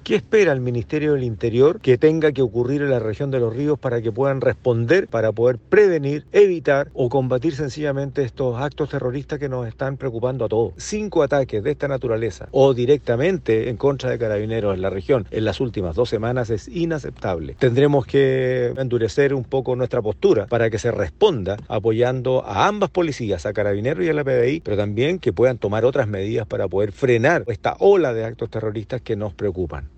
¿Qué espera el Ministerio del Interior que tenga que ocurrir en la región de Los Ríos para que puedan responder, para poder prevenir, evitar o combatir sencillamente estos actos terroristas que nos están preocupando a todos? 5 ataques de esta naturaleza o directamente en contra de carabineros en la región en las últimas 2 semanas es inaceptable. Tendremos que endurecer un poco nuestra postura para que se responda apoyando a ambas policías, a Carabineros y a la PDI, pero también que puedan tomar otras medidas para poder frenar esta ola de actos terroristas que nos preocupan.